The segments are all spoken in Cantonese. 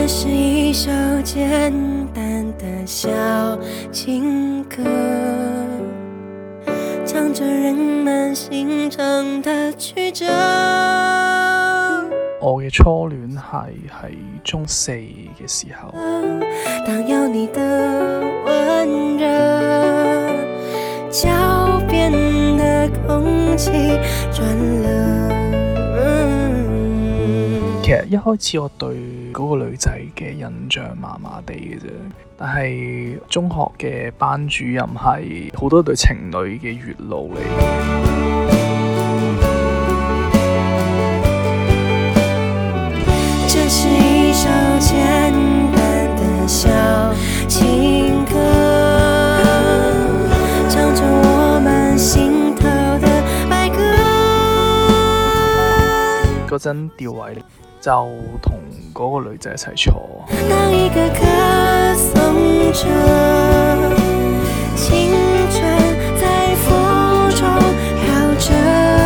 这是一首简单的小情歌，唱着人們心腸的曲折。 我嘅初戀係喺中4嘅時候， 當有你的溫熱，腳邊的空氣轉了。 其實一開始我對嗰個女仔嘅印象麻麻地嘅啫，但係中學嘅班主任係好多對情侶嘅月老嚟。 這是一首簡單的小情歌，唱着我們心頭的白鴿。 嗰陣調位就同嗰個女仔一齊坐。 當一個歌頌着青春在風中飄着，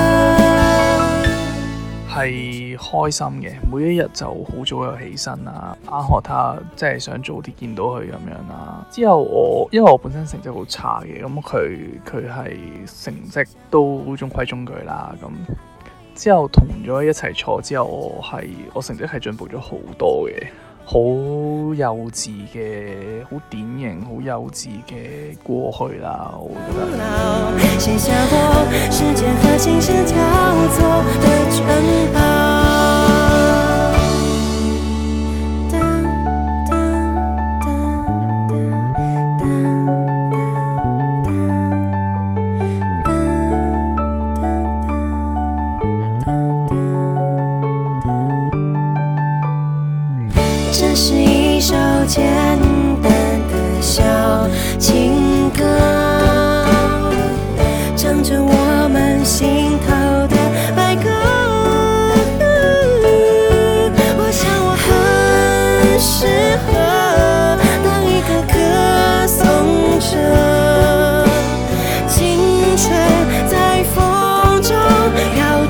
係開心嘅，每一日就好早又起身啦，返學他即係想早啲見到佢咁樣啦。之後因為我本身成績好差嘅，咁佢係成績都中規中矩啦。咁之後同咗一齊坐之後，我成績係進步咗好多嘅，好幼稚嘅，好典型，好幼稚嘅過去啦，我覺得。 寫下我時間和琴聲交錯的稱號。這是一首簡單的小情歌，唱着我們心頭的白鴿。我想我很適合當一個歌頌者，青春在風中飄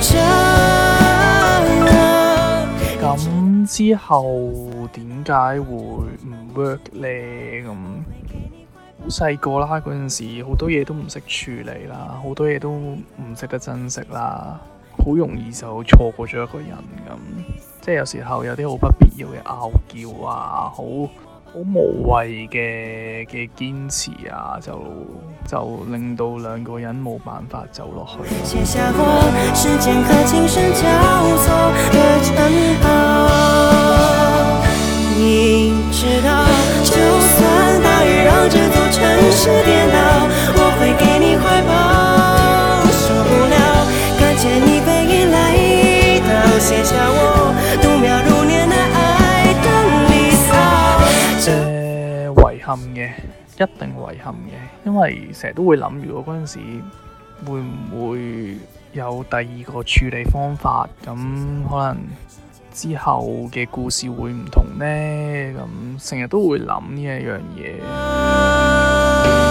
着。 咁之後點解會唔 work 呢？咁好細個啦，嗰陣時好多嘢都唔識處理啦，好多嘢都唔識得珍惜啦，好容易就錯過咗一個人咁。即係有時候有啲好不必要嘅拗撬啊，好無謂嘅堅持啊，就令到兩個人冇辦法走落去。 寫下我時間和琴聲交錯的稱號，你知道就算大雨讓這座城市顛倒，我會給你懷抱，受不了看見你背影來到，寫下我度秒如年的愛的離騷。 遺憾嘅，一定遺憾嘅，因為成日都會諗，如果嗰陣時會唔會有第二個處理方法，咁可能之後嘅故事會唔同呢？咁成日都會諗呢一樣嘢。